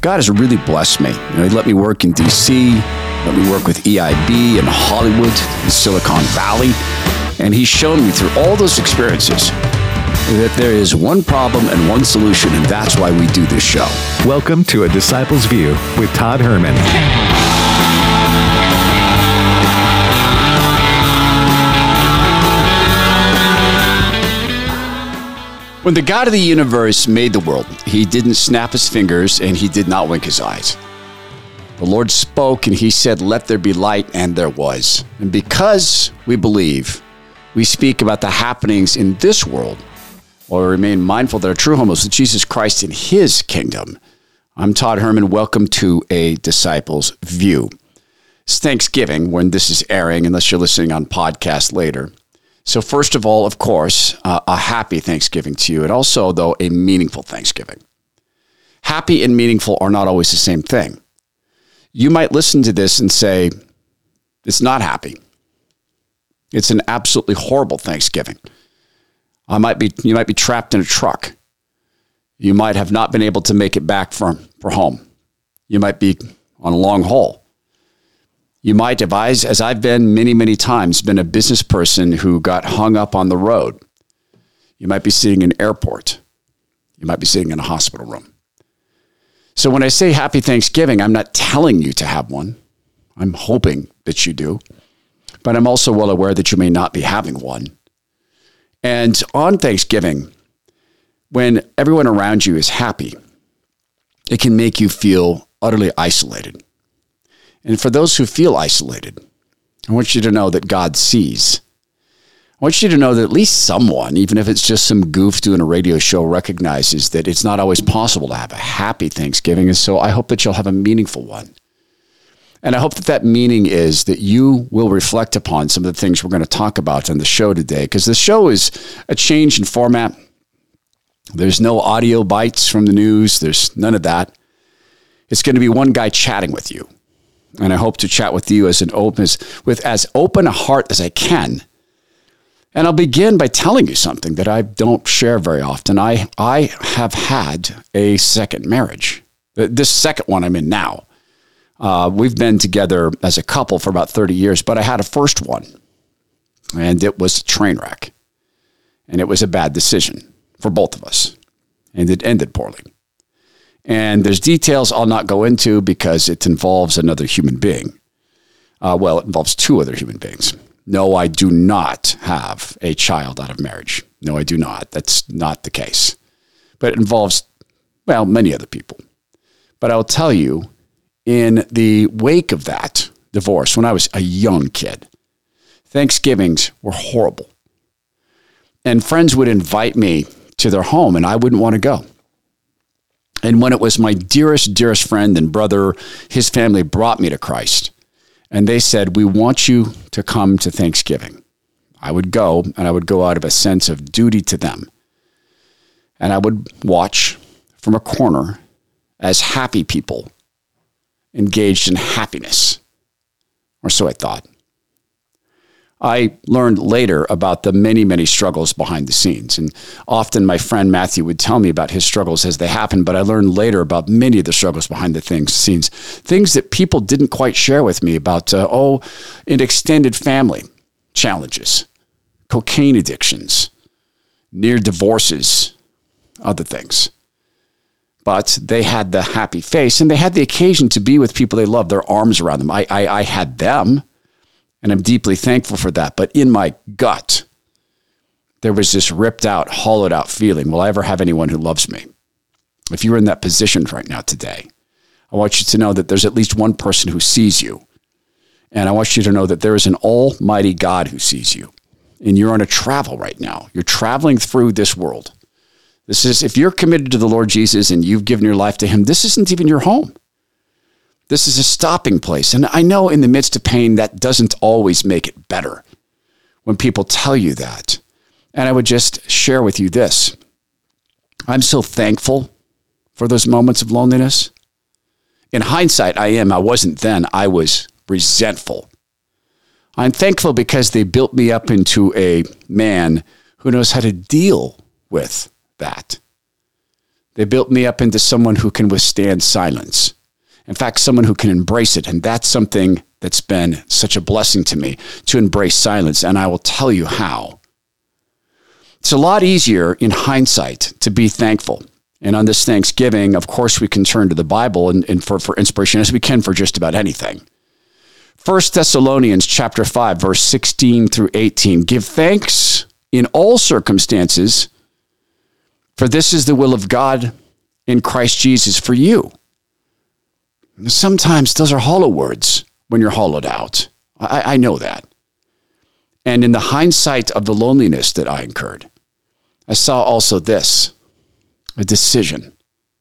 God has really blessed me. He let me work in D.C., let me work with EIB in Hollywood, in Silicon Valley, and He's shown me through all those experiences that there is one problem and one solution, and that's why we do this show. Welcome to A Disciple's View with Todd Herman. When the God of the universe made the world, He didn't snap His fingers and He did not wink His eyes. The Lord spoke and He said, "Let there be light," and there was. And because we believe, we speak about the happenings in this world, while we remain mindful that our true home is with Jesus Christ in His kingdom. I'm Todd Herman. Welcome to A Disciple's View. It's Thanksgiving when this is airing, unless you're listening on podcast later. So first of all, of course, a happy Thanksgiving to you, and also, though, a meaningful Thanksgiving. Happy and meaningful are not always the same thing. You might listen to this and say, it's not happy. It's an absolutely horrible Thanksgiving. You might be trapped in a truck. You might have not been able to make it back for home. You might be on a long haul. You might have, as I've been many, many times, been a business person who got hung up on the road. You might be sitting in an airport. You might be sitting in a hospital room. So when I say happy Thanksgiving, I'm not telling you to have one. I'm hoping that you do. But I'm also well aware that you may not be having one. And on Thanksgiving, when everyone around you is happy, it can make you feel utterly isolated. And for those who feel isolated, I want you to know that God sees. I want you to know that at least someone, even if it's just some goof doing a radio show, recognizes that it's not always possible to have a happy Thanksgiving. And so I hope that you'll have a meaningful one. And I hope that meaning is that you will reflect upon some of the things we're going to talk about on the show today, because the show is a change in format. There's no audio bites from the news. There's none of that. It's going to be one guy chatting with you. And I hope to chat with you with as open a heart as I can. And I'll begin by telling you something that I don't share very often. I have had a second marriage. This second one I'm in now. We've been together as a couple for about 30 years, but I had a first one. And it was a train wreck. And it was a bad decision for both of us. And it ended poorly. And there's details I'll not go into because it involves another human being. It involves two other human beings. No, I do not have a child out of marriage. No, I do not. That's not the case. But it involves, many other people. But I'll tell you, in the wake of that divorce, when I was a young kid, Thanksgivings were horrible. And friends would invite me to their home, and I wouldn't want to go. And when it was my dearest, dearest friend and brother, his family brought me to Christ. And they said, "We want you to come to Thanksgiving." I would go, and I would go out of a sense of duty to them. And I would watch from a corner as happy people engaged in happiness. Or so I thought. I learned later about the many, many struggles behind the scenes. And often my friend Matthew would tell me about his struggles as they happened, but I learned later about many of the struggles behind the scenes, things that people didn't quite share with me about, in extended family challenges, cocaine addictions, near divorces, other things. But they had the happy face, and they had the occasion to be with people they loved, their arms around them. I had them. And I'm deeply thankful for that. But in my gut, there was this ripped out, hollowed out feeling. Will I ever have anyone who loves me? If you're in that position right now today, I want you to know that there's at least one person who sees you. And I want you to know that there is an almighty God who sees you. And you're on a travel right now. You're traveling through this world. If you're committed to the Lord Jesus and you've given your life to Him, this isn't even your home. This is a stopping place. And I know in the midst of pain, that doesn't always make it better when people tell you that. And I would just share with you this. I'm so thankful for those moments of loneliness. In hindsight, I wasn't then. I was resentful. I'm thankful because they built me up into a man who knows how to deal with that. They built me up into someone who can withstand silence. In fact, someone who can embrace it. And that's something that's been such a blessing to me, to embrace silence. And I will tell you how. It's a lot easier in hindsight to be thankful. And on this Thanksgiving, of course, we can turn to the Bible and for inspiration as we can for just about anything. 1 Thessalonians chapter 5, verse 16 through 18. Give thanks in all circumstances, for this is the will of God in Christ Jesus for you. Sometimes those are hollow words when you're hollowed out. I know that. And in the hindsight of the loneliness that I incurred, I saw also this, a decision.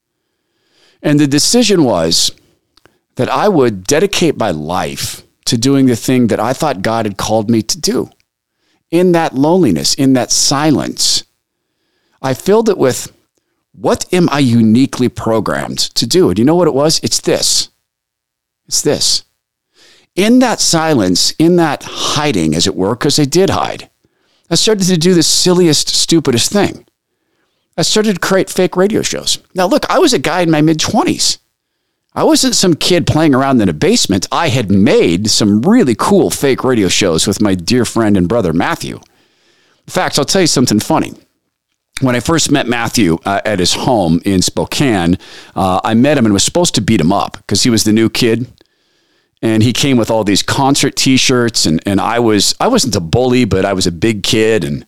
And the decision was that I would dedicate my life to doing the thing that I thought God had called me to do. In that loneliness, in that silence, I filled it with, what am I uniquely programmed to do? And you know what it was? It's this. It's this. In that silence, in that hiding, as it were, because I did hide, I started to do the silliest, stupidest thing. I started to create fake radio shows. Now, look, I was a guy in my mid-20s. I wasn't some kid playing around in a basement. I had made some really cool fake radio shows with my dear friend and brother, Matthew. In fact, I'll tell you something funny. When I first met Matthew at his home in Spokane, I met him and was supposed to beat him up because he was the new kid. And he came with all these concert T-shirts, and I wasn't a bully, but I was a big kid, and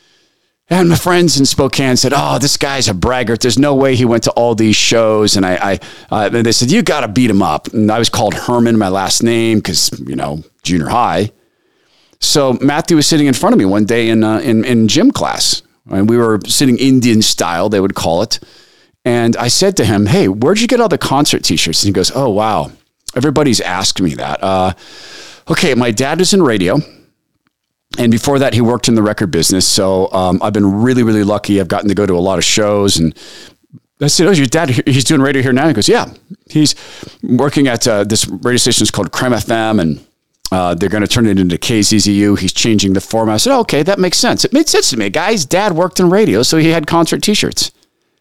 my friends in Spokane said, "Oh, this guy's a braggart. There's no way he went to all these shows." And and they said, "You got to beat him up." And I was called Herman, my last name, because junior high. So Matthew was sitting in front of me one day in gym class, and we were sitting Indian style, they would call it. And I said to him, "Hey, where'd you get all the concert T-shirts?" And he goes, "Oh, wow. Everybody's asked me that." Okay, my dad was in radio. And before that, he worked in the record business. So I've been really, really lucky. I've gotten to go to a lot of shows. And I said, "Oh, your dad, he's doing radio here now?" He goes, "Yeah, he's working at this radio station called Creme FM, and they're going to turn it into KZZU. He's changing the format." I said, "Oh, okay, that makes sense." It made sense to me. Guy's dad worked in radio, so he had concert T-shirts.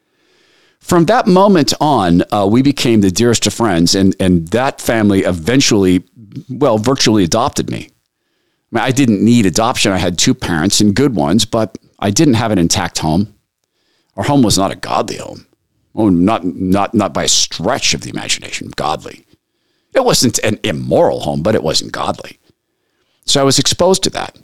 From that moment on, we became the dearest of friends, and that family eventually, virtually adopted me. I mean, I didn't need adoption. I had two parents and good ones, but I didn't have an intact home. Our home was not a godly home. Oh, not by a stretch of the imagination, godly. It wasn't an immoral home, but it wasn't godly. So I was exposed to that.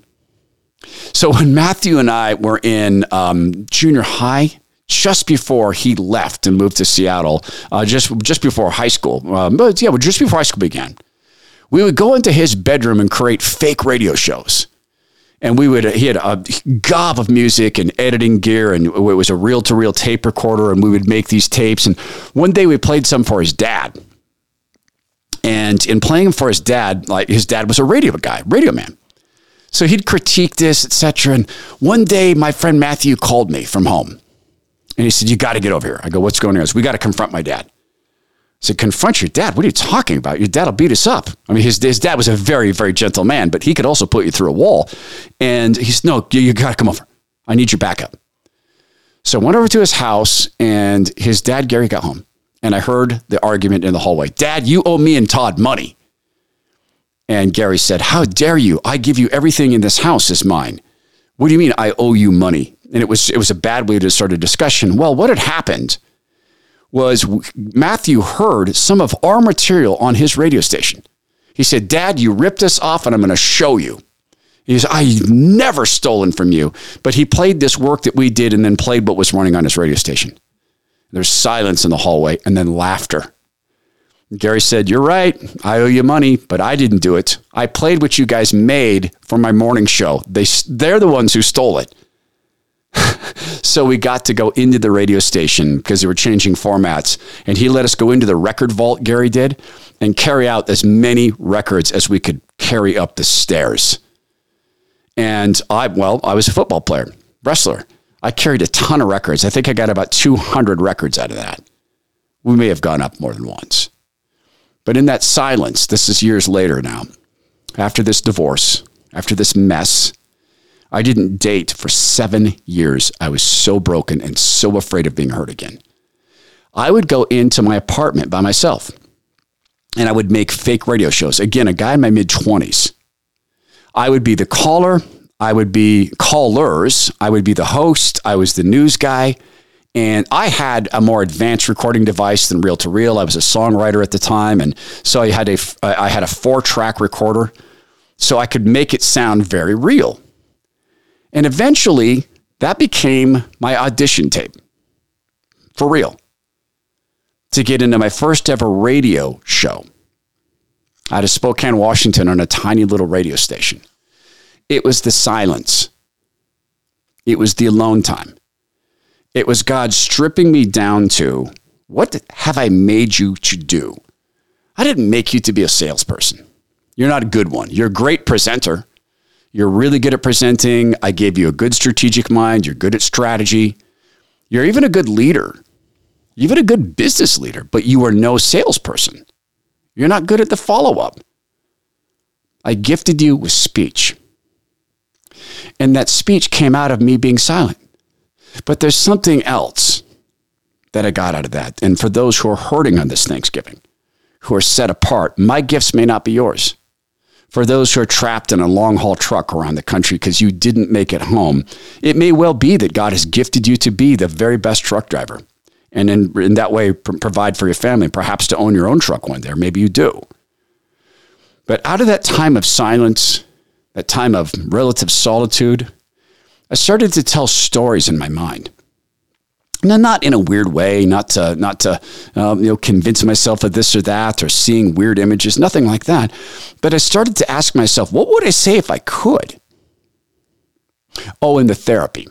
So when Matthew and I were in junior high, just before he left and moved to Seattle, just before high school, just before high school began, we would go into his bedroom and create fake radio shows. And he had a gob of music and editing gear, and it was a reel-to-reel tape recorder, and we would make these tapes. And one day we played some for his dad. And in playing them for his dad, like his dad was a radio man. So he'd critique this, etc. And one day my friend Matthew called me from home. And he said, "You got to get over here." I go, "What's going on?" He goes, "We got to confront my dad." I said, "Confront your dad? What are you talking about? Your dad will beat us up." I mean, his dad was a very, very gentle man, but he could also put you through a wall. And he said, "No, you got to come over. I need your backup." So I went over to his house, and his dad, Gary, got home. And I heard the argument in the hallway. "Dad, you owe me and Todd money." And Gary said, "How dare you? I give you everything in this house is mine." "What do you mean I owe you money?" And it was a bad way to start a discussion. Well, what had happened was Matthew heard some of our material on his radio station. He said, "Dad, you ripped us off, and I'm going to show you." He said, "I've never stolen from you." But he played this work that we did and then played what was running on his radio station. There's silence in the hallway and then laughter. Gary said, "You're right. I owe you money, but I didn't do it. I played what you guys made for my morning show. They're the ones who stole it." So we got to go into the radio station because they were changing formats. And he let us go into the record vault, Gary did, and carry out as many records as we could carry up the stairs. And I was a football player, wrestler. I carried a ton of records. I think I got about 200 records out of that. We may have gone up more than once. But in that silence, this is years later now, after this divorce, after this mess, I didn't date for 7 years. I was so broken and so afraid of being hurt again. I would go into my apartment by myself and I would make fake radio shows. Again, a guy in my mid-20s. I would be the caller. I would be callers. I would be the host. I was the news guy. And I had a more advanced recording device than reel-to-reel. I was a songwriter at the time. And so I had a 4-track recorder so I could make it sound very real. And eventually, that became my audition tape. For real. To get into my first ever radio show out of Spokane, Washington on a tiny little radio station. It was the silence. It was the alone time. It was God stripping me down to, what have I made you to do? I didn't make you to be a salesperson. You're not a good one. You're a great presenter. You're really good at presenting. I gave you a good strategic mind. You're good at strategy. You're even a good leader. You're even a good business leader, but you are no salesperson. You're not good at the follow-up. I gifted you with speech. And that speech came out of me being silent. But there's something else that I got out of that. And for those who are hurting on this Thanksgiving, who are set apart, my gifts may not be yours. For those who are trapped in a long-haul truck around the country because you didn't make it home, it may well be that God has gifted you to be the very best truck driver. And in that way, provide for your family, perhaps to own your own truck one day. Or maybe you do. But out of that time of silence, that time of relative solitude, I started to tell stories in my mind. Now, not in a weird way, not to convince myself of this or that, or seeing weird images, nothing like that. But I started to ask myself, what would I say if I could? Oh, in the therapy.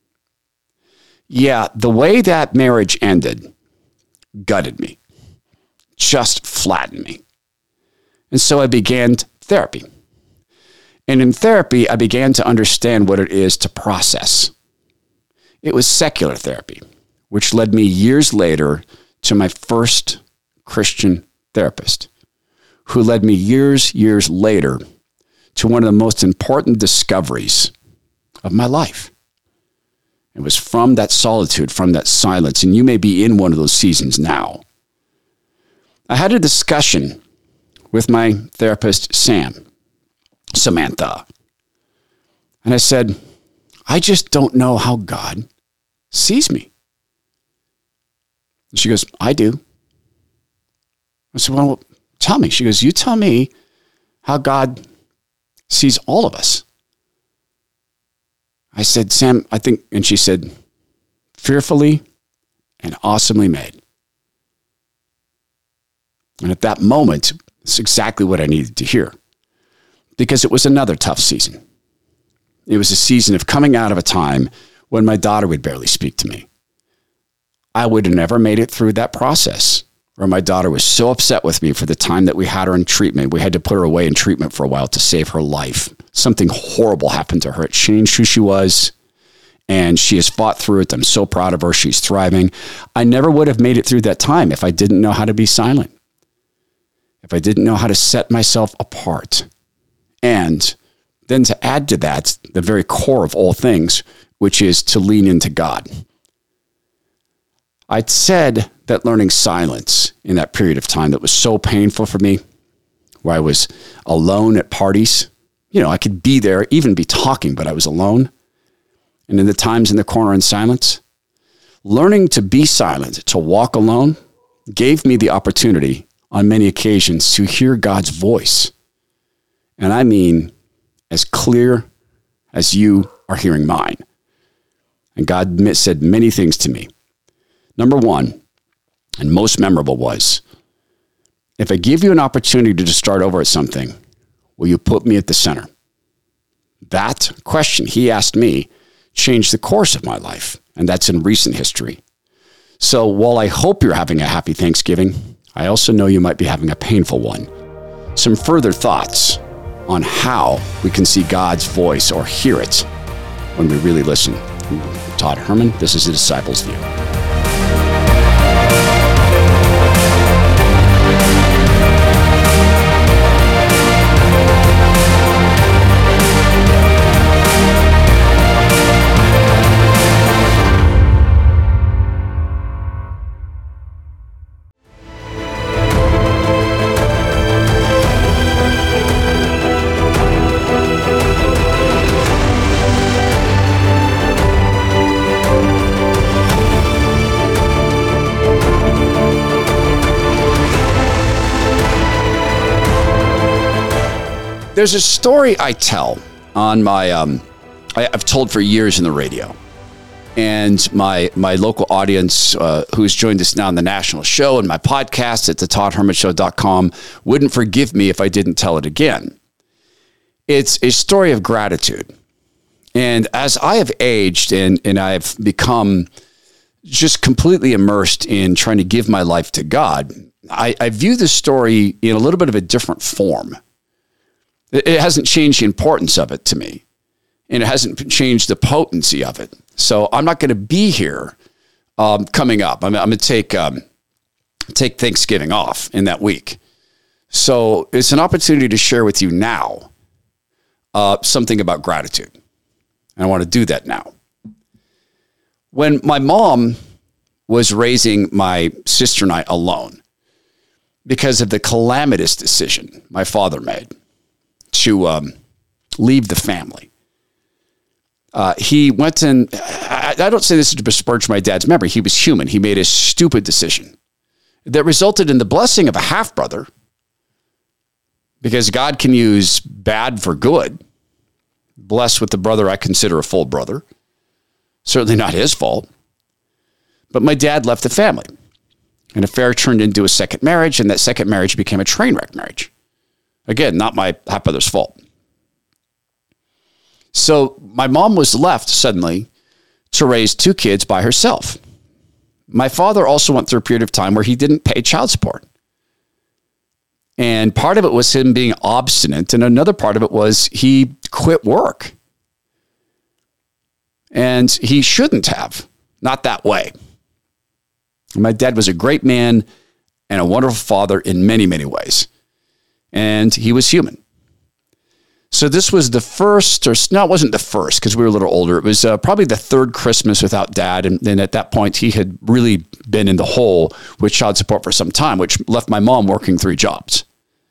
Yeah, the way that marriage ended gutted me, just flattened me. And so I began therapy. And in therapy, I began to understand what it is to process. It was secular therapy, which led me years later to my first Christian therapist, who led me years later to one of the most important discoveries of my life. It was from that solitude, from that silence, and you may be in one of those seasons now. I had a discussion with my therapist, Samantha. And I said, I just don't know how God sees me. And she goes, I do. I said, well, tell me. She goes, you tell me how God sees all of us. I said, Sam, I think, and she said, fearfully and awesomely made. And at that moment, it's exactly what I needed to hear. Because it was another tough season. It was a season of coming out of a time when my daughter would barely speak to me. I would have never made it through that process, where my daughter was so upset with me for the time that we had her in treatment. We had to put her away in treatment for a while to save her life. Something horrible happened to her. It changed who she was, and she has fought through it. I'm so proud of her. She's thriving. I never would have made it through that time if I didn't know how to be silent, if I didn't know how to set myself apart. And then to add to that, the very core of all things, which is to lean into God. I'd said that learning silence in that period of time that was so painful for me, where I was alone at parties. I could be there, even be talking, but I was alone. And in the times in the corner in silence, learning to be silent, to walk alone, gave me the opportunity on many occasions to hear God's voice. And I mean, as clear as you are hearing mine. And God said many things to me. Number one, and most memorable was, if I give you an opportunity to start over at something, will you put me at the center? That question he asked me changed the course of my life, and that's in recent history. So while I hope you're having a happy Thanksgiving, I also know you might be having a painful one. Some further thoughts on how we can see God's voice or hear it when we really listen. I'm Todd Herman. This is The Disciples View. There's a story I tell on my, I've told for years in the radio. And my local audience who's joined us now on the national show and my podcast at thetoddhermanshow.com wouldn't forgive me if I didn't tell it again. It's a story of gratitude. And as I have aged and I've become just completely immersed in trying to give my life to God, I view this story in a little bit of a different form. It hasn't changed the importance of it to me, and it hasn't changed the potency of it. So I'm not going to be here coming up. I'm going to take Thanksgiving off in that week. So it's an opportunity to share with you now something about gratitude. And I want to do that now. When my mom was raising my sister and I alone because of the calamitous decision my father made to leave the family. He went and, I don't say this to besmirch my dad's memory. He was human. He made a stupid decision that resulted in the blessing of a half-brother, because God can use bad for good. Blessed with the brother I consider a full brother. Certainly not his fault. But my dad left the family. An affair turned into a second marriage, and that second marriage became a train wreck marriage. Again, not my half-brother's fault. So my mom was left suddenly to raise two kids by herself. My father also went through a period of time where he didn't pay child support. And part of it was him being obstinate, and another part of it was he quit work. And he shouldn't have, not that way. My dad was a great man and a wonderful father in many, many ways. And he was human. So this was the first, or no, it wasn't the first because we were a little older. It was probably the third Christmas without Dad. And then at that point, he had really been in the hole with child support for some time, which left my mom working 3 jobs.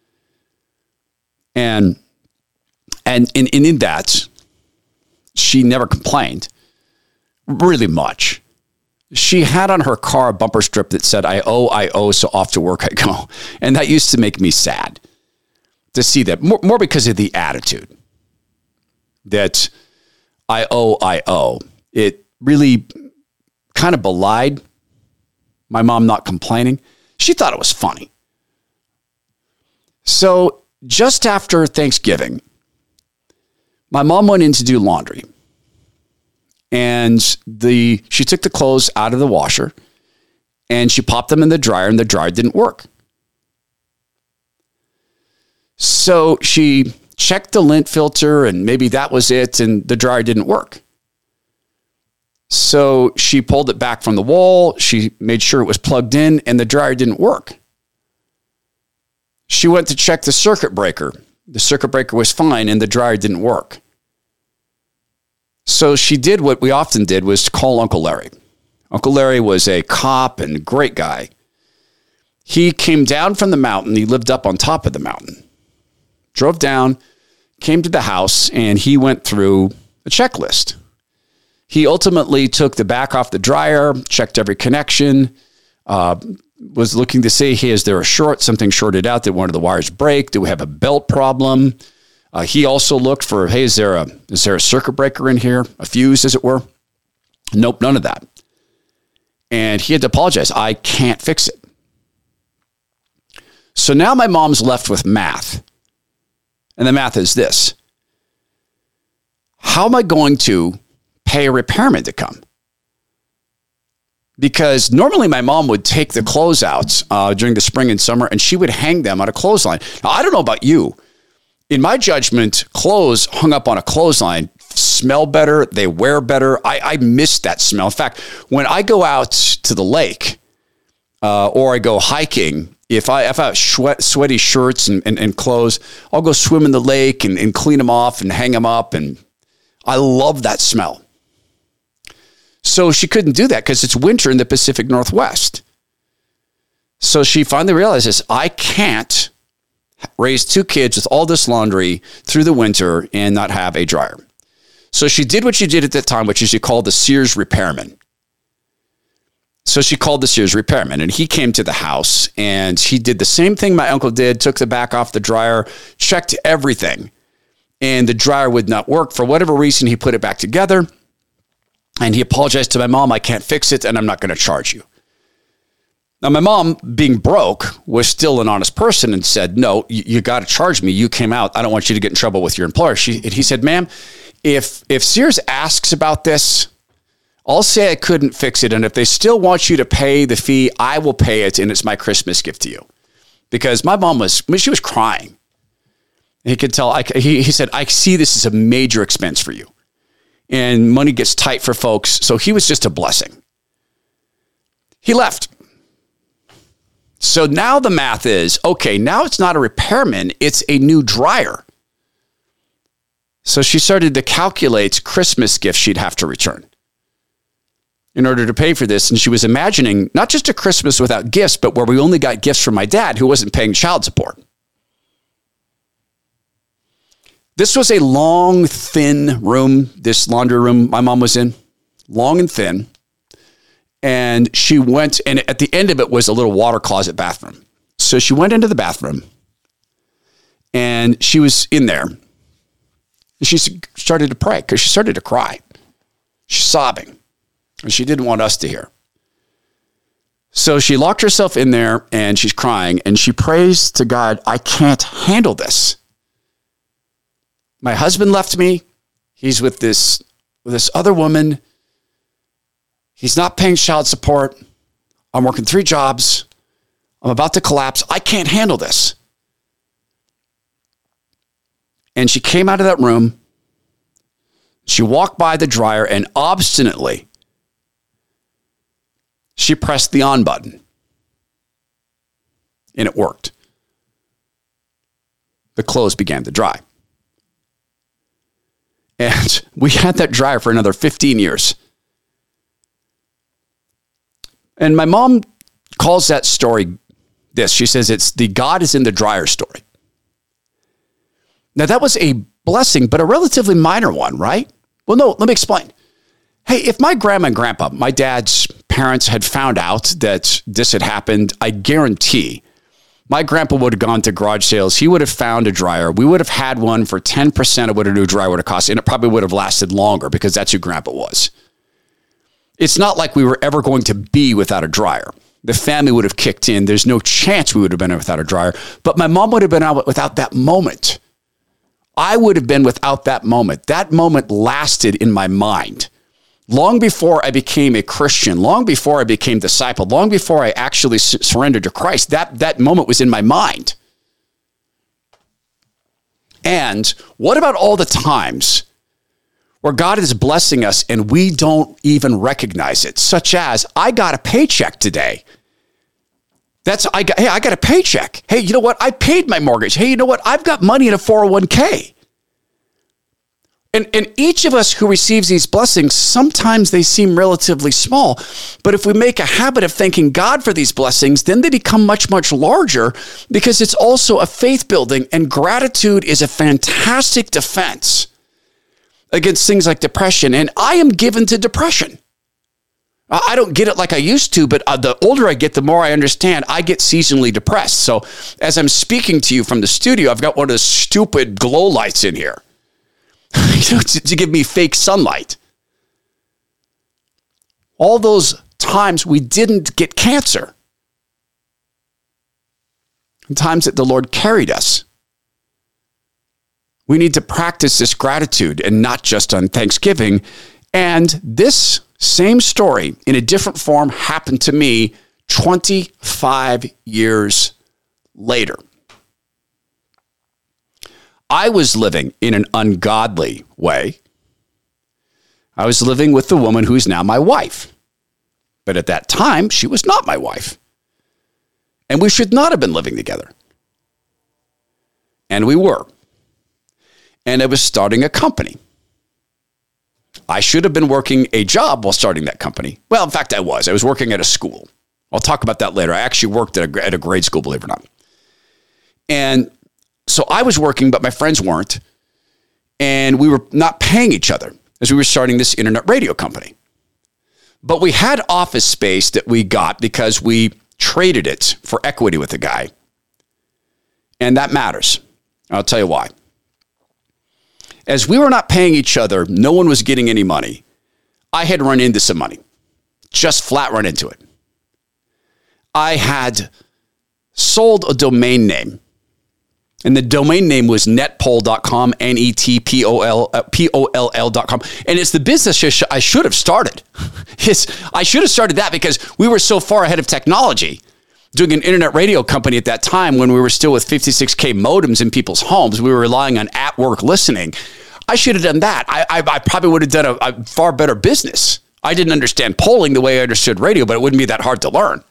And in that, she never complained really much. She had on her car a bumper strip that said, I owe, so off to work I go. And that used to make me sad to see that, more because of the attitude that I owe. It really kind of belied my mom not complaining. She thought it was funny. So just after Thanksgiving, my mom went in to do laundry. And she took the clothes out of the washer and she popped them in the dryer, and the dryer didn't work. So she checked the lint filter, and maybe that was it, and the dryer didn't work. So she pulled it back from the wall. She made sure it was plugged in, and the dryer didn't work. She went to check the circuit breaker. The circuit breaker was fine, and the dryer didn't work. So she did what we often did, was to call Uncle Larry. Uncle Larry was a cop and a great guy. He came down from the mountain. He lived up on top of the mountain. Drove down, came to the house, and he went through a checklist. He ultimately took the back off the dryer, checked every connection, was looking to see, hey, is there a short, something shorted out? Did one of the wires break? Do we have a belt problem? He also looked for, hey, is there a circuit breaker in here? A fuse, as it were? Nope, none of that. And he had to apologize. I can't fix it. So now my mom's left with math. And the math is this. How am I going to pay a repairman to come? Because normally my mom would take the clothes out during the spring and summer, and she would hang them on a clothesline. Now, I don't know about you. In my judgment, clothes hung up on a clothesline smell better. They wear better. I miss that smell. In fact, when I go out to the lake or I go hiking, if I have sweaty shirts and clothes, I'll go swim in the lake and clean them off and hang them up. And I love that smell. So she couldn't do that because it's winter in the Pacific Northwest. So she finally realizes, I can't raise 2 kids with all this laundry through the winter and not have a dryer. So she did what she did at that time, which is she called the Sears repairman. So she called the Sears repairman, and he came to the house, and he did the same thing my uncle did, took the back off the dryer, checked everything, and the dryer would not work. For whatever reason, he put it back together, and he apologized to my mom. I can't fix it, and I'm not going to charge you. Now, my mom, being broke, was still an honest person and said, no, you got to charge me. You came out. I don't want you to get in trouble with your employer. He said, ma'am, if Sears asks about this, I'll say I couldn't fix it. And if they still want you to pay the fee, I will pay it. And it's my Christmas gift to you. Because my mom she was crying. He could tell, he said, I see this as a major expense for you. And money gets tight for folks. So he was just a blessing. He left. So now the math is, okay, now it's not a repairman, it's a new dryer. So she started to calculate Christmas gifts she'd have to return in order to pay for this. And she was imagining not just a Christmas without gifts, but where we only got gifts from my dad, who wasn't paying child support. This was a long, thin room, this laundry room my mom was in, long and thin. And she went, and at the end of it was a little water closet bathroom. So she went into the bathroom, and she was in there. And she started to pray because she started to cry. She's sobbing, and she didn't want us to hear. So she locked herself in there, and she's crying, and she prays to God, I can't handle this. My husband left me. He's with this other woman. He's not paying child support. I'm working 3 jobs. I'm about to collapse. I can't handle this. And she came out of that room. She walked by the dryer and obstinately, she pressed the on button. And it worked. The clothes began to dry. And we had that dryer for another 15 years. And my mom calls that story this. She says it's the God is in the dryer story. Now, that was a blessing, but a relatively minor one, right? Well, no, let me explain. Hey, if my grandma and grandpa, my dad's parents, had found out that this had happened, I guarantee my grandpa would have gone to garage sales. He would have found a dryer. We would have had one for 10% of what a new dryer would have cost, and it probably would have lasted longer because that's who grandpa was. It's not like we were ever going to be without a dryer. The family would have kicked in. There's no chance we would have been without a dryer. But my mom would have been out without that moment. I would have been without that moment. That moment lasted in my mind. Long before I became a Christian, long before I became discipled, long before I actually surrendered to Christ, that moment was in my mind. And what about all the times where God is blessing us and we don't even recognize it, such as, I got a paycheck today. I got a paycheck. Hey, you know what? I paid my mortgage. Hey, you know what? I've got money in a 401k. And each of us who receives these blessings, sometimes they seem relatively small. But if we make a habit of thanking God for these blessings, then they become much, much larger because it's also a faith building, and gratitude is a fantastic defense against things like depression. And I am given to depression. I don't get it like I used to, but the older I get, the more I understand I get seasonally depressed. So as I'm speaking to you from the studio, I've got one of those stupid glow lights in here to give me fake sunlight. All those times we didn't get cancer. And times that the Lord carried us. We need to practice this gratitude, and not just on Thanksgiving. And this same story in a different form happened to me 25 years later. I was living in an ungodly way. I was living with the woman who is now my wife. But at that time, she was not my wife. And we should not have been living together. And we were. And I was starting a company. I should have been working a job while starting that company. Well, in fact, I was. I was working at a school. I'll talk about that later. I actually worked at a grade school, believe it or not. And so I was working, but my friends weren't. And we were not paying each other as we were starting this internet radio company. But we had office space that we got because we traded it for equity with a guy. And that matters. I'll tell you why. As we were not paying each other, no one was getting any money. I had run into some money. Just flat run into it. I had sold a domain name. And the domain name was netpoll.com, netpoll.com. And it's the business I should have started. I should have started that because we were so far ahead of technology. Doing an internet radio company at that time when we were still with 56K modems in people's homes. We were relying on at-work listening. I should have done that. I probably would have done a far better business. I didn't understand polling the way I understood radio, but it wouldn't be that hard to learn.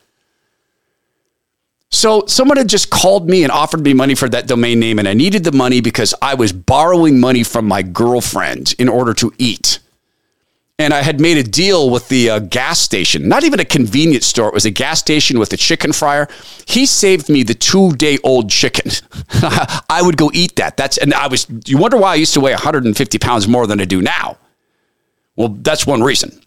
So someone had just called me and offered me money for that domain name, and I needed the money because I was borrowing money from my girlfriend in order to eat. And I had made a deal with the gas station, not even a convenience store. It was a gas station with a chicken fryer. He saved me the 2-day-old chicken. I would go eat that. You wonder why I used to weigh 150 pounds more than I do now. Well, that's one reason.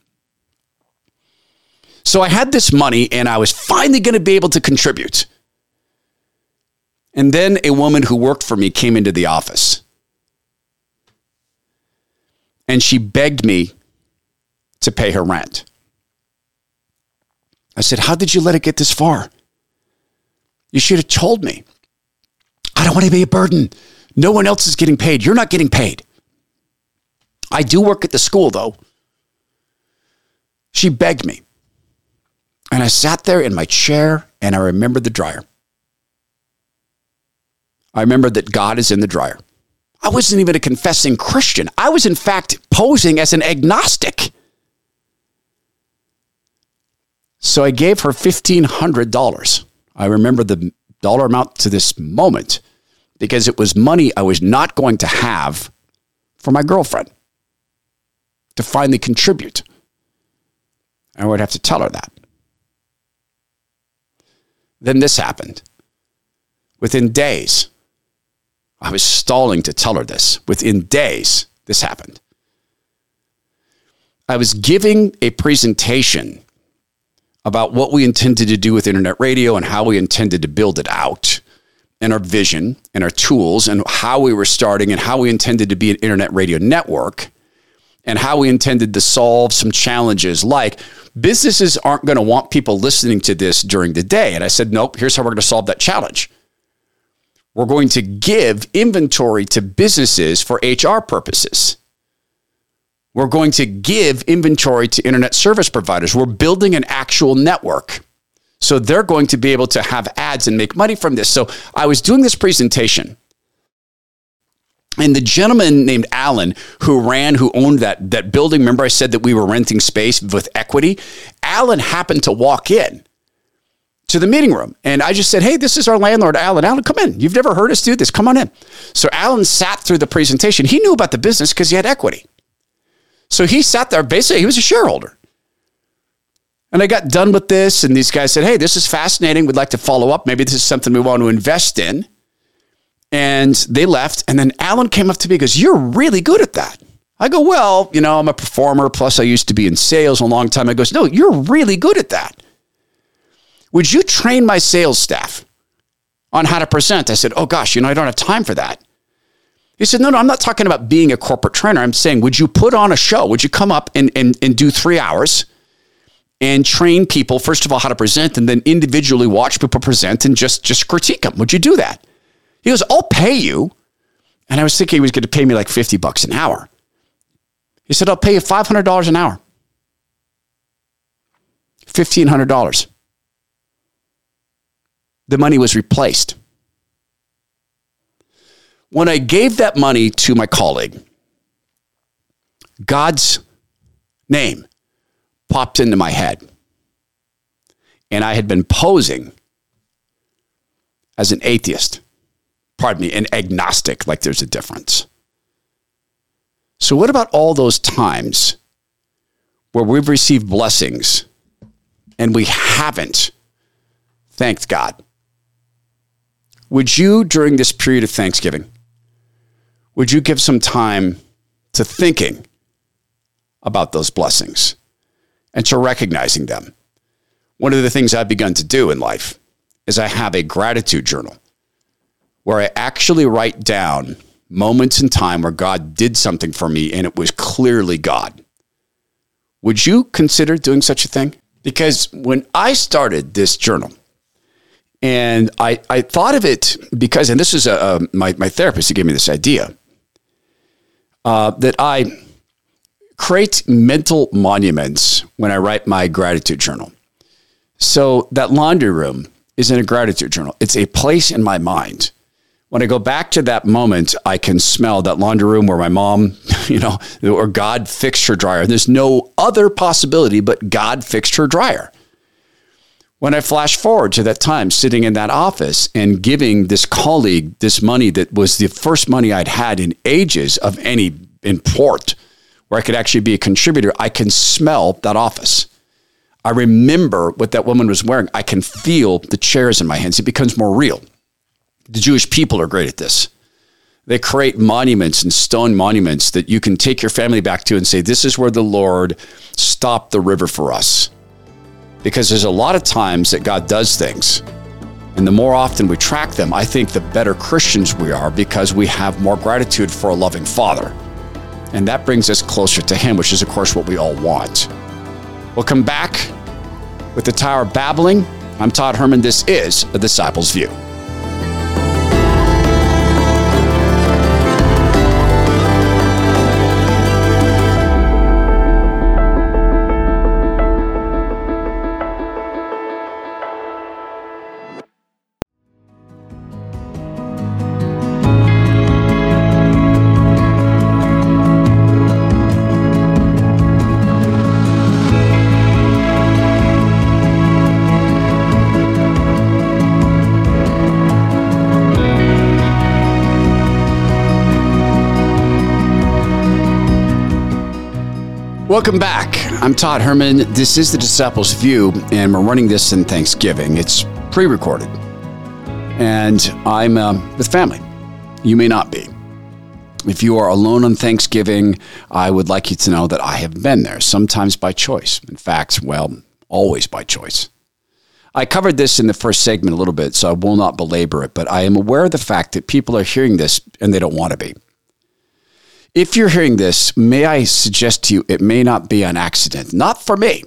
So I had this money and I was finally going to be able to contribute. And then a woman who worked for me came into the office. And she begged me to pay her rent. I said, how did you let it get this far? You should have told me. I don't want to be a burden. No one else is getting paid. You're not getting paid. I do work at the school, though. She begged me. And I sat there in my chair and I remembered the dryer. I remembered that God is in the dryer. I wasn't even a confessing Christian. I was, in fact, posing as an agnostic. So I gave her $1,500. I remember the dollar amount to this moment because it was money I was not going to have for my girlfriend to finally contribute. I would have to tell her that. Then this happened. Within days, I was stalling to tell her this. Within days, this happened. I was giving a presentation about what we intended to do with internet radio and how we intended to build it out and our vision and our tools and how we were starting and how we intended to be an internet radio network and how we intended to solve some challenges like businesses aren't going to want people listening to this during the day. And I said, nope, here's how we're going to solve that challenge. We're going to give inventory to businesses for HR purposes. We're going to give inventory to internet service providers. We're building an actual network. So they're going to be able to have ads and make money from this. So I was doing this presentation. And the gentleman named Alan who owned that building, remember I said that we were renting space with equity? Alan happened to walk in to the meeting room. And I just said, hey, this is our landlord, Alan. Alan, come in. You've never heard us do this. Come on in. So Alan sat through the presentation. He knew about the business because he had equity. So he sat there. Basically, he was a shareholder. And I got done with this. And these guys said, hey, this is fascinating. We'd like to follow up. Maybe this is something we want to invest in. And they left. And then Alan came up to me and goes, you're really good at that. I go, well, I'm a performer. Plus, I used to be in sales a long time. I goes, no, you're really good at that. Would you train my sales staff on how to present? I said, oh, gosh, I don't have time for that. He said, no, I'm not talking about being a corporate trainer. I'm saying, would you put on a show? Would you come up and do 3 hours and train people, first of all, how to present and then individually watch people present and just critique them? Would you do that? He goes, I'll pay you. And I was thinking he was going to pay me like $50 an hour. He said, I'll pay you $500 an hour. $1,500. The money was replaced. When I gave that money to my colleague, God's name popped into my head. And I had been posing as an atheist. An agnostic, like there's a difference. So what about all those times where we've received blessings and we haven't thanked God? Would you, during this period of Thanksgiving, would you give some time to thinking about those blessings and to recognizing them. One of the things I've begun to do in life is I have a gratitude journal where I actually write down moments in time where God did something for me and it was clearly God. Would you consider doing such a thing? Because when I started this journal, and I thought of it because, and this is my therapist who gave me this idea, that I create mental monuments when I write my gratitude journal. So that laundry room is in a gratitude journal. It's a place in my mind. When I go back to that moment, I can smell that laundry room where my mom, or God fixed her dryer. There's no other possibility but God fixed her dryer. When I flash forward to that time sitting in that office and giving this colleague this money that was the first money I'd had in ages of any import, where I could actually be a contributor, I can smell that office. I remember what that woman was wearing. I can feel the chairs in my hands. It becomes more real. The Jewish people are great at this. They create monuments and stone monuments that you can take your family back to and say, this is where the Lord stopped the river for us. Because there's a lot of times that God does things. And the more often we track them, I think the better Christians we are because we have more gratitude for a loving Father. And that brings us closer to Him, which is, of course, what we all want. We'll come back with the Tower of Babbling. I'm Todd Herman. This is A Disciple's View. Welcome back. I'm Todd Herman. This is The Disciple's View, and we're running this in Thanksgiving. It's pre-recorded, and I'm with family. You may not be. If you are alone on Thanksgiving, I would like you to know that I have been there, sometimes by choice. In fact, always by choice. I covered this in the first segment a little bit, so I will not belabor it, but I am aware of the fact that people are hearing this and they don't want to be. If you're hearing this, may I suggest to you, it may not be an accident, not for me,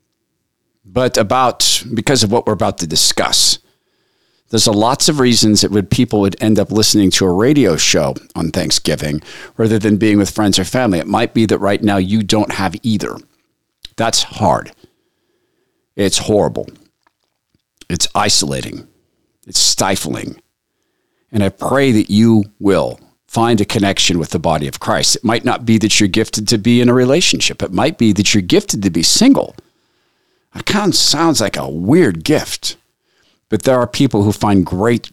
but because of what we're about to discuss. There's lots of reasons that people would end up listening to a radio show on Thanksgiving rather than being with friends or family. It might be that right now you don't have either. That's hard. It's horrible. It's isolating. It's stifling. And I pray that you will find a connection with the body of Christ. It might not be that you're gifted to be in a relationship. It might be that you're gifted to be single. It kind of sounds like a weird gift. But there are people who find great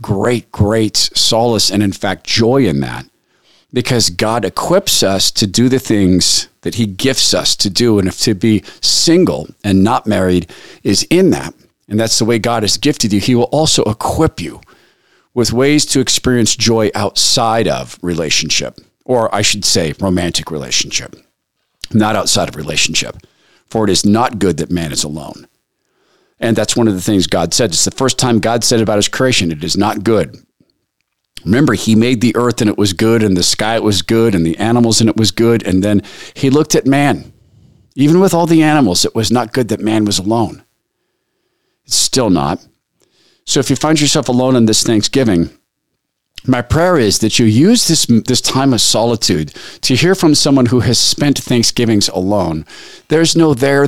solace and, in fact, joy in that because God equips us to do the things that He gifts us to do. And if to be single and not married is in that, and that's the way God has gifted you, He will also equip you with ways to experience joy outside of relationship, or I should say romantic relationship, not outside of relationship. For it is not good that man is alone. And that's one of the things God said. It's the first time God said about His creation, it is not good. Remember, He made the earth and it was good, and the sky it was good, and the animals and it was good. And then He looked at man. Even with all the animals, it was not good that man was alone. It's still not. So if you find yourself alone on this Thanksgiving, my prayer is that you use this time of solitude to hear from someone who has spent Thanksgivings alone. There's no there.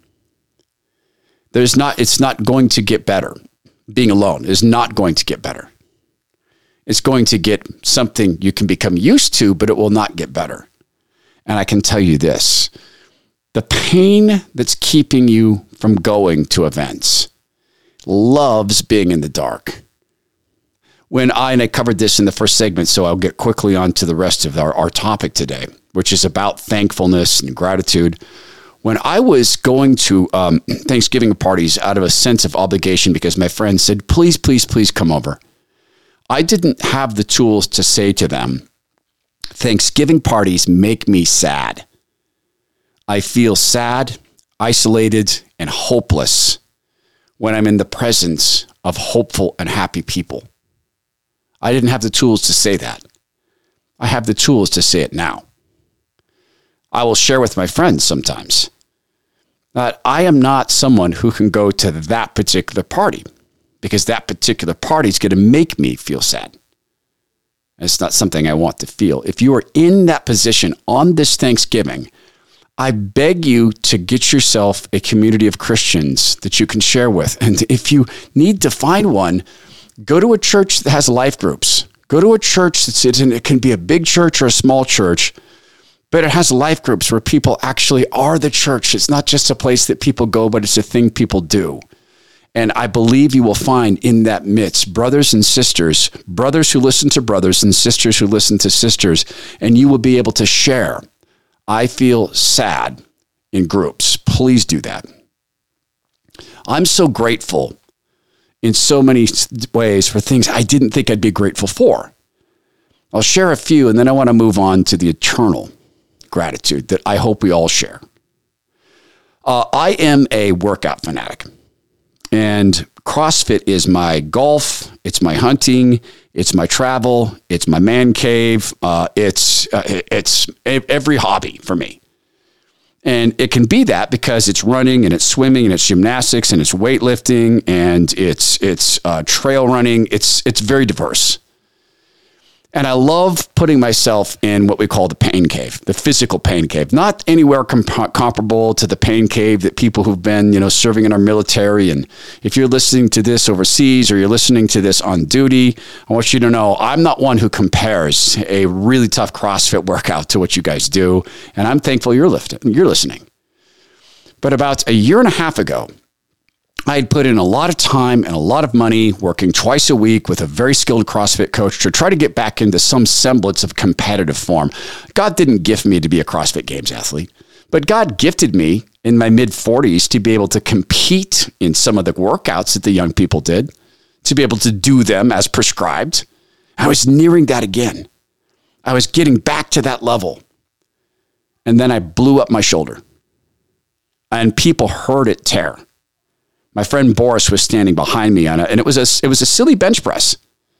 It's not going to get better. Being alone is not going to get better. It's going to get something you can become used to, but it will not get better. And I can tell you this, the pain that's keeping you from going to events loves being in the dark. And I covered this in the first segment, so I'll get quickly on to the rest of our topic today, which is about thankfulness and gratitude. When I was going to Thanksgiving parties out of a sense of obligation because my friends said, please come over, I didn't have the tools to say to them, Thanksgiving parties make me sad. I feel sad. isolated and hopeless when I'm in the presence of hopeful and happy people. I didn't have the tools to say that. I have the tools to say it now. I will share with my friends sometimes that I am not someone who can go to that particular party because that particular party is going to make me feel sad. And it's not something I want to feel. If you are in that position on this Thanksgiving, I beg you to get yourself a community of Christians that you can share with. And if you need to find one, go to a church that has life groups. Go to a church it can be a big church or a small church, but it has life groups where people actually are the church. It's not just a place that people go, but it's a thing people do. And I believe you will find in that midst brothers and sisters, brothers who listen to brothers and sisters who listen to sisters, and you will be able to share. I feel sad in groups. Please do that. I'm so grateful in so many ways for things I didn't think I'd be grateful for. I'll share a few, and then I want to move on to the eternal gratitude that I hope we all share. I am a workout fanatic, and CrossFit is my golf, it's my hunting, it's my travel, it's my man cave, it's every hobby for me. And it can be that because it's running and it's swimming and it's gymnastics and it's weightlifting and it's trail running. It's very diverse. And I love putting myself in what we call the pain cave, the physical pain cave, not anywhere comparable to the pain cave that people who've been, serving in our military. And if you're listening to this overseas or you're listening to this on duty, I want you to know I'm not one who compares a really tough CrossFit workout to what you guys do. And I'm thankful you're listening. But about a year and a half ago, I had put in a lot of time and a lot of money working twice a week with a very skilled CrossFit coach to try to get back into some semblance of competitive form. God didn't gift me to be a CrossFit Games athlete, but God gifted me in my mid-40s to be able to compete in some of the workouts that the young people did, to be able to do them as prescribed. I was nearing that again. I was getting back to that level. And then I blew up my shoulder. And people heard it tear. My friend Boris was standing behind me and it was a silly bench press.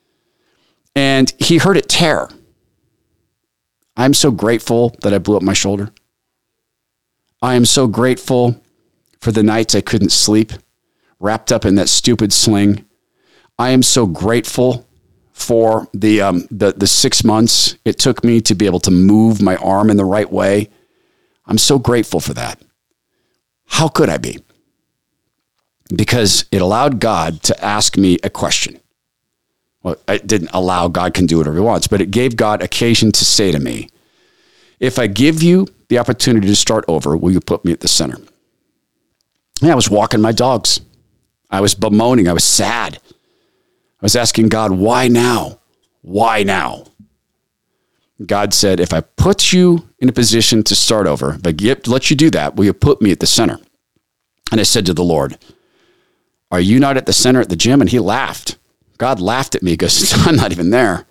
And he heard it tear. I'm so grateful that I blew up my shoulder. I am so grateful for the nights I couldn't sleep, wrapped up in that stupid sling. I am so grateful for the 6 months it took me to be able to move my arm in the right way. I'm so grateful for that. How could I be? Because it allowed God to ask me a question. Well, it didn't allow, God can do whatever he wants, but it gave God occasion to say to me, if I give you the opportunity to start over, will you put me at the center? And I was walking my dogs. I was bemoaning. I was sad. I was asking God, why now? Why now? God said, if I put you in a position to start over, if I let you do that, will you put me at the center? And I said to the Lord, are you not at the center at the gym? And he laughed. God laughed at me because I'm not even there.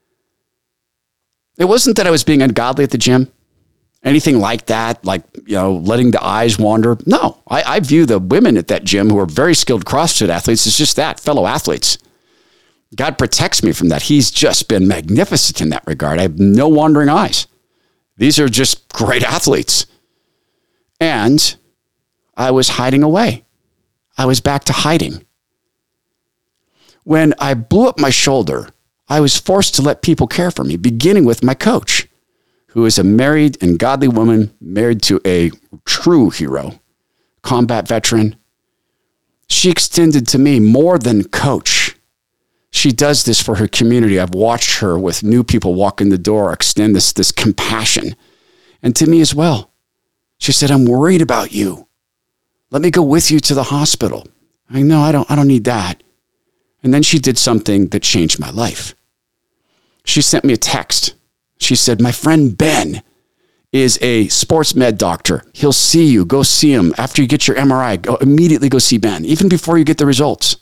It wasn't that I was being ungodly at the gym, anything like that, like, letting the eyes wander. No, I view the women at that gym who are very skilled CrossFit athletes as just that, fellow athletes. God protects me from that. He's just been magnificent in that regard. I have no wandering eyes. These are just great athletes. And I was hiding away. I was back to hiding. When I blew up my shoulder, I was forced to let people care for me, beginning with my coach, who is a married and godly woman, married to a true hero, combat veteran. She extended to me more than coach. She does this for her community. I've watched her with new people walk in the door, extend this compassion. And to me as well. She said, I'm worried about you. Let me go with you to the hospital. No, I don't need that. And then she did something that changed my life. She sent me a text. She said, my friend Ben is a sports med doctor. He'll see you. Go see him. After you get your MRI, immediately go see Ben, even before you get the results.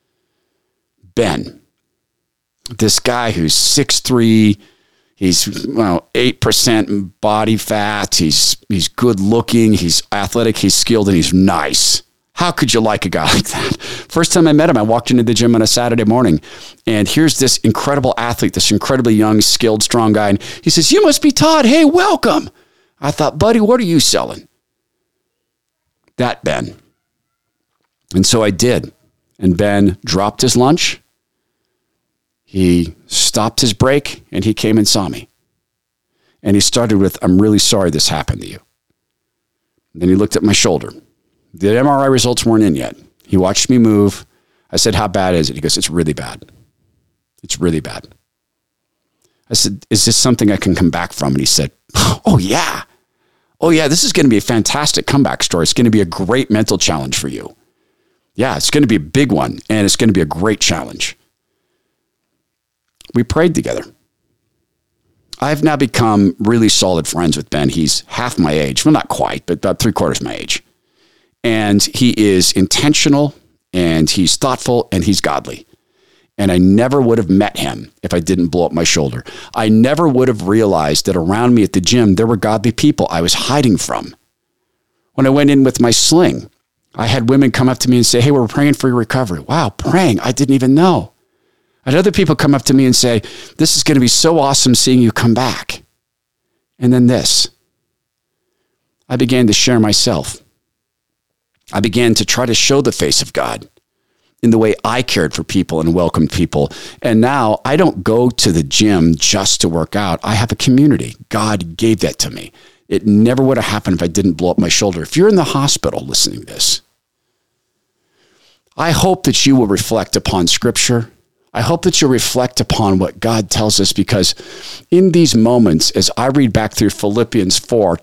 Ben, this guy who's 6'3", he's 8% body fat. He's good looking, he's athletic, he's skilled, and he's nice. How could you like a guy like that? First time I met him, I walked into the gym on a Saturday morning, and here's this incredible athlete, this incredibly young, skilled, strong guy. And he says, "You must be Todd. Hey, welcome." I thought, "Buddy, what are you selling?" That Ben. And so I did. And Ben dropped his lunch. He stopped his break, and he came and saw me. And he started with, "I'm really sorry this happened to you." And then he looked at my shoulder. The MRI results weren't in yet. He watched me move. I said, "How bad is it?" He goes, "It's really bad. It's really bad." I said, "Is this something I can come back from?" And he said, "Oh, yeah. Oh, yeah, this is going to be a fantastic comeback story. It's going to be a great mental challenge for you. Yeah, it's going to be a big one, and it's going to be a great challenge." We prayed together. I've now become really solid friends with Ben. He's half my age. Well, not quite, but about 3/4 my age. And he is intentional, and he's thoughtful, and he's godly. And I never would have met him if I didn't blow up my shoulder. I never would have realized that around me at the gym, there were godly people I was hiding from. When I went in with my sling, I had women come up to me and say, "Hey, we're praying for your recovery." Wow, praying. I didn't even know. I had other people come up to me and say, "This is going to be so awesome seeing you come back." And then this. I began to share myself. I began to try to show the face of God in the way I cared for people and welcomed people. And now I don't go to the gym just to work out. I have a community. God gave that to me. It never would have happened if I didn't blow up my shoulder. If you're in the hospital listening to this, I hope that you will reflect upon Scripture. I hope that you'll reflect upon what God tells us, because in these moments, as I read back through Philippians 4,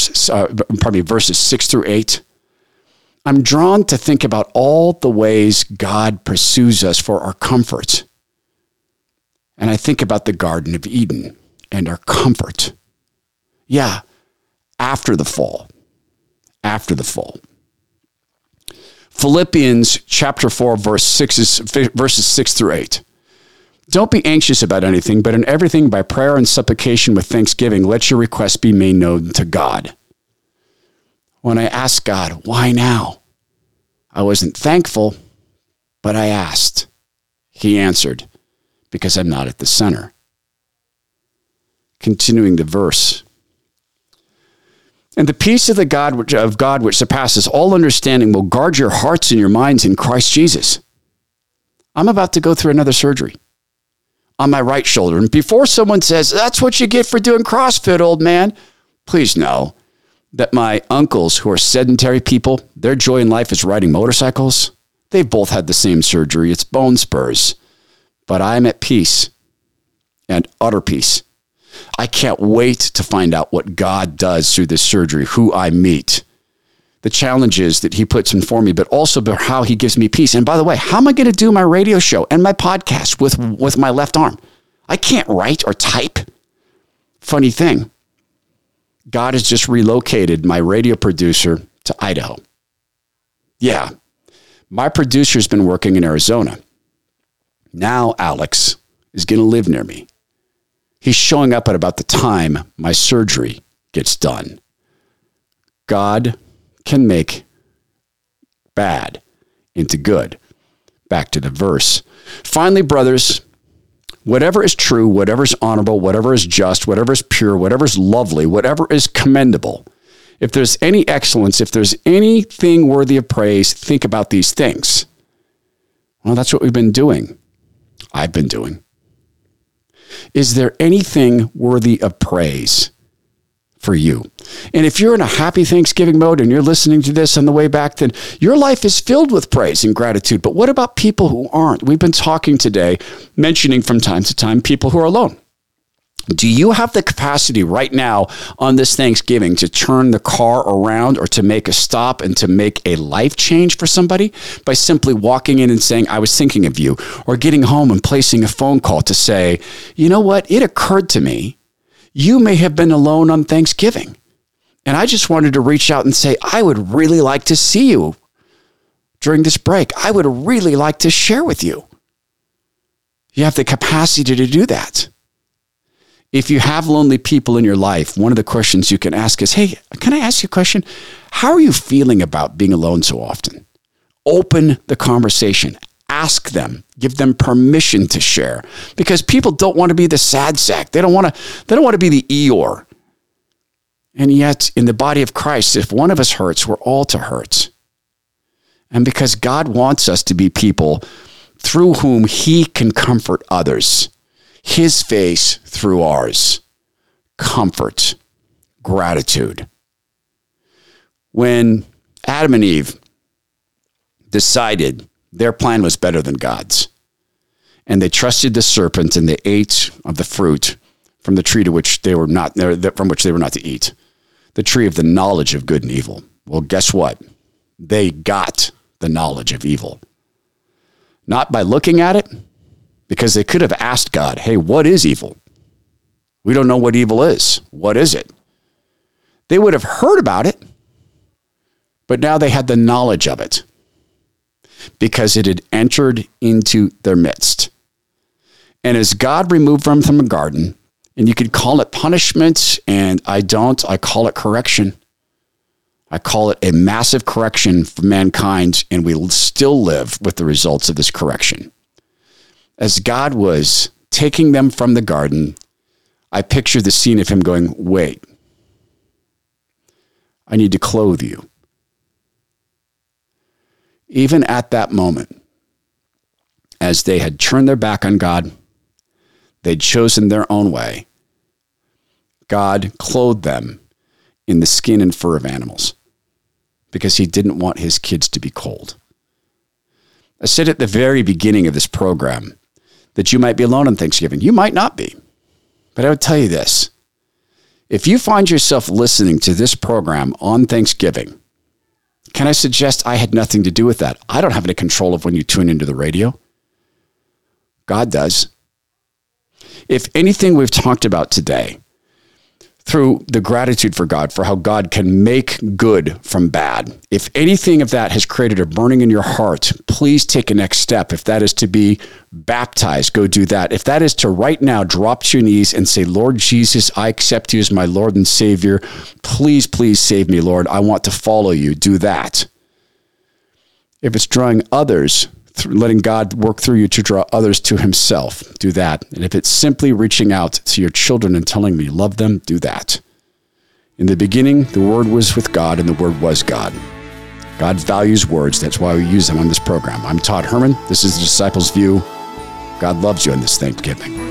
verses 6 through 8, I'm drawn to think about all the ways God pursues us for our comfort. And I think about the Garden of Eden and our comfort. Yeah, after the fall. After the fall. Philippians chapter 4, verses 6 through 8. "Don't be anxious about anything, but in everything by prayer and supplication with thanksgiving, let your requests be made known to God." When I asked God, "Why now?" I wasn't thankful, but I asked. He answered, "Because I'm not at the center." Continuing the verse. "And the peace of God which surpasses all understanding will guard your hearts and your minds in Christ Jesus." I'm about to go through another surgery on my right shoulder. And before someone says, "That's what you get for doing CrossFit, old man," please know that my uncles, who are sedentary people, their joy in life is riding motorcycles. They've both had the same surgery. It's bone spurs. But I'm at peace and utter peace. I can't wait to find out what God does through this surgery, who I meet, the challenges that he puts in for me, but also how he gives me peace. And by the way, how am I going to do my radio show and my podcast with my left arm? I can't write or type. Funny thing, God has just relocated my radio producer to Idaho. Yeah, my producer's been working in Arizona. Now Alex is going to live near me. He's showing up at about the time my surgery gets done. God can make bad into good. Back to the verse. "Finally, brothers, whatever is true, whatever is honorable, whatever is just, whatever is pure, whatever is lovely, whatever is commendable, if there's any excellence, if there's anything worthy of praise, think about these things." Well, that's what we've been doing. I've been doing. Is there anything worthy of praise for you? And if you're in a happy Thanksgiving mode and you're listening to this on the way back, then your life is filled with praise and gratitude. But what about people who aren't? We've been talking today, mentioning from time to time people who are alone. Do you have the capacity right now on this Thanksgiving to turn the car around or to make a stop and to make a life change for somebody by simply walking in and saying, "I was thinking of you," or getting home and placing a phone call to say, "You know what? It occurred to me, you may have been alone on Thanksgiving. And I just wanted to reach out and say, I would really like to see you during this break. I would really like to share with you." You have the capacity to do that. If you have lonely people in your life, one of the questions you can ask is, hey, can I ask you a question? How are you feeling about being alone so often? Open the conversation. Ask them. Give them permission to share. Because people don't want to be the sad sack. They don't want to be the Eeyore. And yet, in the body of Christ, if one of us hurts, we're all to hurt. And because God wants us to be people through whom he can comfort others. His face through ours. Comfort. Gratitude. When Adam and Eve decided their plan was better than God's, and they trusted the serpent and they ate of the fruit from the tree from which they were not to eat, the tree of the knowledge of good and evil. Well, guess what? They got the knowledge of evil. Not by looking at it, because they could have asked God, hey, what is evil? We don't know what evil is. What is it? They would have heard about it, but now they had the knowledge of it because it had entered into their midst. And as God removed them from a garden, and you could call it punishment, and I call it correction. I call it a massive correction for mankind, and we still live with the results of this correction. As God was taking them from the garden, I pictured the scene of him going, wait, I need to clothe you. Even at that moment, as they had turned their back on God, they'd chosen their own way, God clothed them in the skin and fur of animals because he didn't want his kids to be cold. I said at the very beginning of this program that you might be alone on Thanksgiving. You might not be. But I would tell you this. If you find yourself listening to this program on Thanksgiving, can I suggest I had nothing to do with that? I don't have any control of when you tune into the radio. God does. If anything we've talked about today, through the gratitude for God, for how God can make good from bad. If anything of that has created a burning in your heart, please take a next step. If that is to be baptized, go do that. If that is to right now drop to your knees and say, Lord Jesus, I accept you as my Lord and Savior. Please, please save me, Lord. I want to follow you. Do that. If it's drawing others, letting God work through you to draw others to himself, do that. And if it's simply reaching out to your children and telling them you love them, do that. In the beginning, the Word was with God and the Word was God. God values words. That's why we use them on this program. I'm Todd Herman. This is The Disciples View. God loves you on this Thanksgiving.